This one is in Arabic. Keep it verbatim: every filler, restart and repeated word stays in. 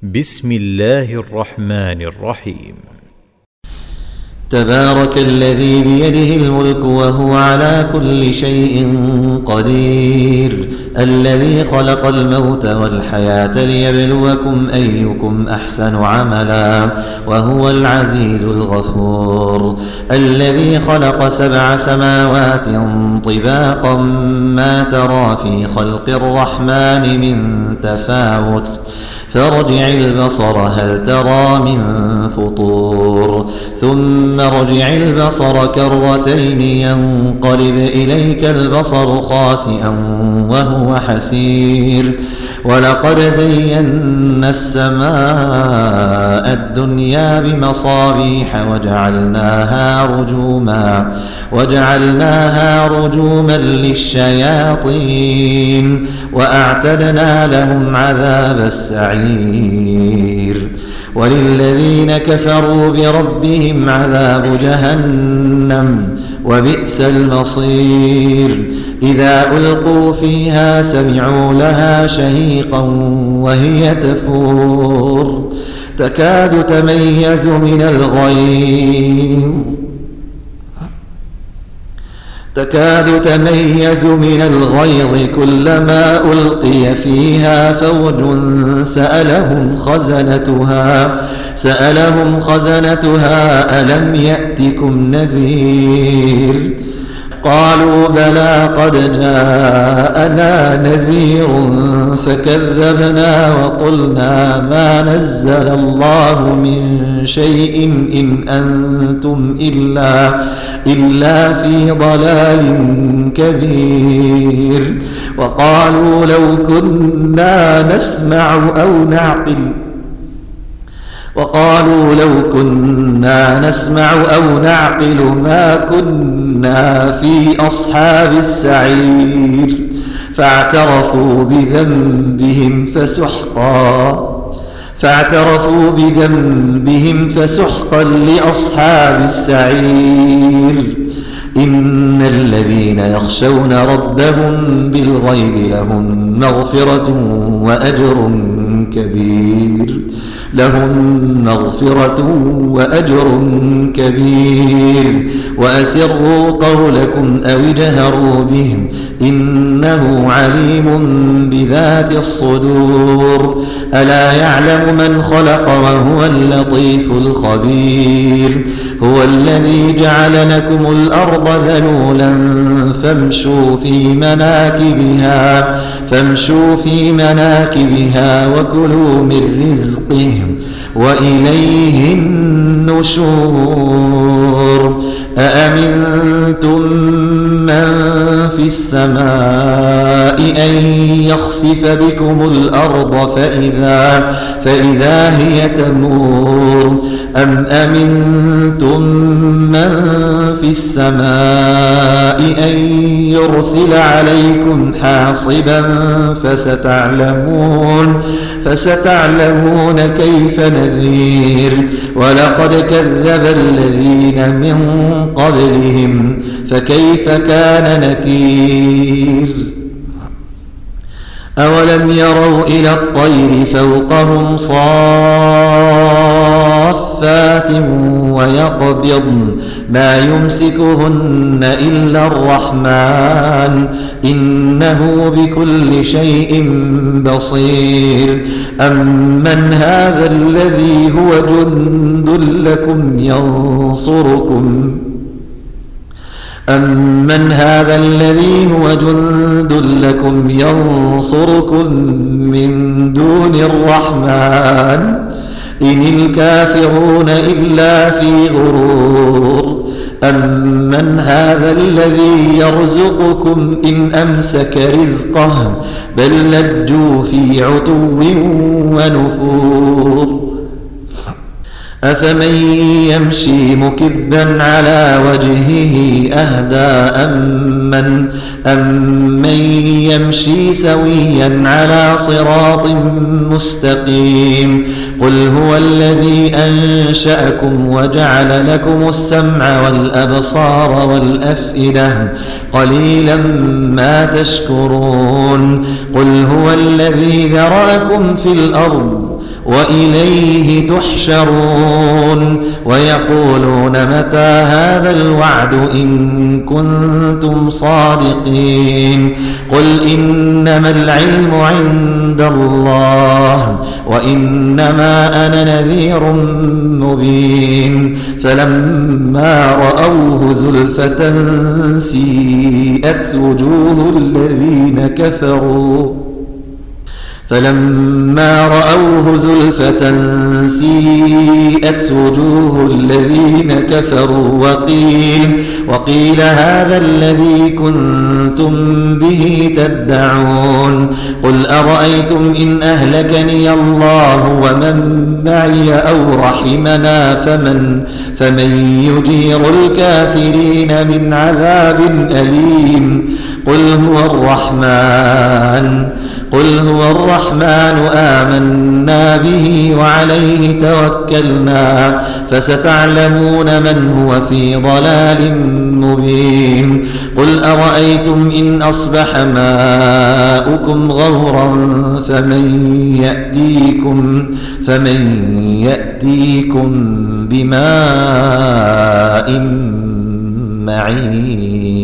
بسم الله الرحمن الرحيم. تبارك الذي بيده الملك وهو على كل شيء قدير، الذي خلق الموت والحياة ليبلوكم أيكم أحسن عملا وهو العزيز الغفور، الذي خلق سبع سماوات طباقا ما ترى في خلق الرحمن من تفاوت فارجع البصر هل ترى من فطور ثم ارجع البصر كرتين ينقلب إليك البصر خاسئا وهو حسير، ولقد زينا السماء الدنيا بمصابيح وجعلناها رجوما وجعلناها رجوما للشياطين وأعتدنا لهم عذاب السعير، وللذين كفروا بربهم عذاب جهنم وبئس المصير، إذا ألقوا فيها سمعوا لها شهيقا وهي تفور تكاد تميز من الغيظ تكاد تميز من الغيظ كلما ألقي فيها فوج سألهم خزنتها سألهم خزنتها ألم يأتكم نذير قالوا بلى قد جاءنا نذير فكذبنا وقلنا ما نزل الله من شيء إن أنتم إلا, إلا في ضلال كبير، وقالوا لو كنا نسمع أو نعقل وقالوا لو كنا نسمع أو نعقل ما كنا في أصحاب السعير، فاعترفوا بذنبهم فسحقا فاعترفوا بذنبهم فسحقا لأصحاب السعير، إن الذين يخشون ربهم بالغيب لهم مغفرة وأجر كبير لهم مغفرة وأجر كبير، وأسروا قولكم أو اجهروا به إنه عليم بذات الصدور، ألا يعلم من خلق وهو اللطيف الخبير، هو الذي جعل لكم الأرض ذلولا فامشوا في مناكبها فامشوا في مناكبها وكلوا من رزقه وإليه النشور، أأمنتم من في السماء أن يخسف بكم الأرض فإذا, فإذا هي تمور، أم أمنتم من في السماء أن يرسل عليكم حاصبا فستعلمون, فستعلمون كيف نذير، ولقد كذب الذين من قبلهم فكيف كان نكير، أولم يروا إلى الطير فوقهم صافات ويقبضن ما يمسكهن إلا الرحمن إنه بكل شيء بصير، أمن هذا الذي هو جند لكم ينصركم أمن هذا الذي هو جند لكم ينصركم من دون الرحمن إن الكافرون إلا في غرور، أمن هذا الذي يرزقكم إن أمسك رزقه بل لجوا في عتو ونفور، أفمن يمشي مكبا على وجهه أهدى أمن, أمن يمشي سويا على صراط مستقيم، قل هو الذي أنشأكم وجعل لكم السمع والأبصار والأفئدة قليلا ما تشكرون، قل هو الذي ذرأكم في الأرض وإليه تحشرون ويقولون متى هذا الوعد إن كنتم صادقين قل إنما العلم عند الله وإنما أنا نذير مبين فلما رأوه زلفة سيئت وجوه الذين كفروا فلما رأوه زلفة سيئت وجوه الذين كفروا وقيل, وقيل هذا الذي كنتم به تدعون قل أرأيتم إن أهلكني الله ومن معي أو رحمنا فمن, فمن يجير الكافرين من عذاب أليم قل هو الرحمن قل هو الرحمن آمنا به وعليه توكلنا فستعلمون من هو في ضلال مبين قل أرأيتم إن أصبح ماؤكم غورا فمن يأتيكم, فمن يأتيكم بماء معين